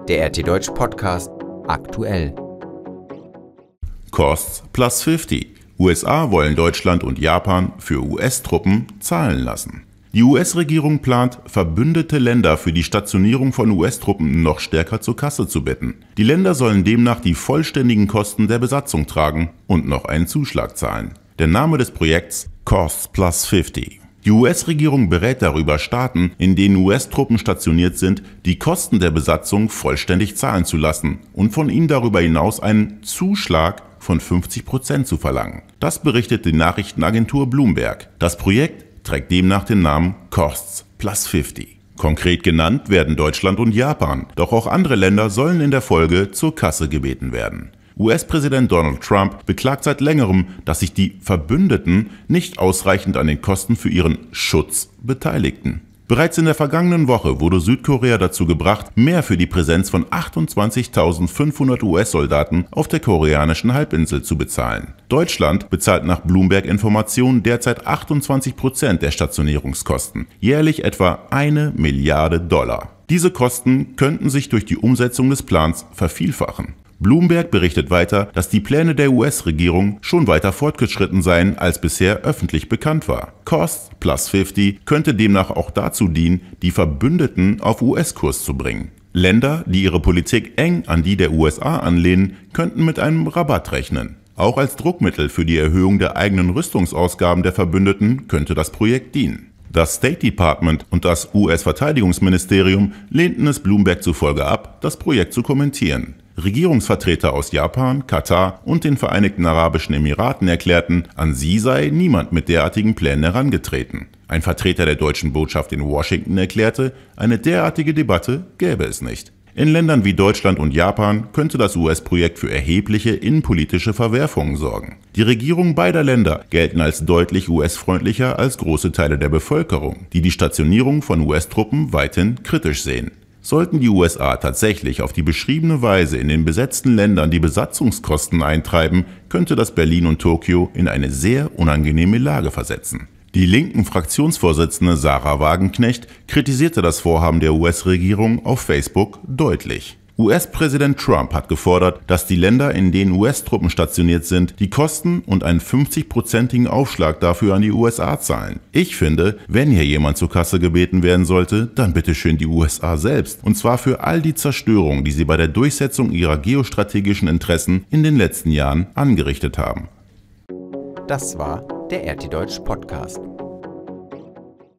Der RT Deutsch Podcast aktuell. Costs plus 50. USA wollen Deutschland und Japan für US-Truppen zahlen lassen. Die US-Regierung plant, verbündete Länder für die Stationierung von US-Truppen noch stärker zur Kasse zu bitten. Die Länder sollen demnach die vollständigen Kosten der Besatzung tragen und noch einen Zuschlag zahlen. Der Name des Projekts: Costs plus 50. Die US-Regierung berät darüber, Staaten, in denen US-Truppen stationiert sind, die Kosten der Besatzung vollständig zahlen zu lassen und von ihnen darüber hinaus einen Zuschlag von 50% zu verlangen. Das berichtet die Nachrichtenagentur Bloomberg. Das Projekt trägt demnach den Namen Costs plus 50. Konkret genannt werden Deutschland und Japan, doch auch andere Länder sollen in der Folge zur Kasse gebeten werden. US-Präsident Donald Trump beklagt seit längerem, dass sich die Verbündeten nicht ausreichend an den Kosten für ihren Schutz beteiligten. Bereits in der vergangenen Woche wurde Südkorea dazu gebracht, mehr für die Präsenz von 28.500 US-Soldaten auf der koreanischen Halbinsel zu bezahlen. Deutschland bezahlt nach Bloomberg-Informationen derzeit 28% der Stationierungskosten, jährlich etwa $1 Milliarde. Diese Kosten könnten sich durch die Umsetzung des Plans vervielfachen. Bloomberg berichtet weiter, dass die Pläne der US-Regierung schon weiter fortgeschritten seien, als bisher öffentlich bekannt war. Costs plus 50 könnte demnach auch dazu dienen, die Verbündeten auf US-Kurs zu bringen. Länder, die ihre Politik eng an die der USA anlehnen, könnten mit einem Rabatt rechnen. Auch als Druckmittel für die Erhöhung der eigenen Rüstungsausgaben der Verbündeten könnte das Projekt dienen. Das State Department und das US-Verteidigungsministerium lehnten es Bloomberg zufolge ab, das Projekt zu kommentieren. Regierungsvertreter aus Japan, Katar und den Vereinigten Arabischen Emiraten erklärten, an sie sei niemand mit derartigen Plänen herangetreten. Ein Vertreter der deutschen Botschaft in Washington erklärte, eine derartige Debatte gäbe es nicht. In Ländern wie Deutschland und Japan könnte das US-Projekt für erhebliche innenpolitische Verwerfungen sorgen. Die Regierungen beider Länder gelten als deutlich US-freundlicher als große Teile der Bevölkerung, die die Stationierung von US-Truppen weithin kritisch sehen. Sollten die USA tatsächlich auf die beschriebene Weise in den besetzten Ländern die Besatzungskosten eintreiben, könnte das Berlin und Tokio in eine sehr unangenehme Lage versetzen. Die linken Fraktionsvorsitzende Sarah Wagenknecht kritisierte das Vorhaben der US-Regierung auf Facebook deutlich. US-Präsident Trump hat gefordert, dass die Länder, in denen US-Truppen stationiert sind, die Kosten und einen 50%igen Aufschlag dafür an die USA zahlen. Ich finde, wenn hier jemand zur Kasse gebeten werden sollte, dann bitteschön die USA selbst. Und zwar für all die Zerstörung, die sie bei der Durchsetzung ihrer geostrategischen Interessen in den letzten Jahren angerichtet haben. Das war der RT Deutsch Podcast.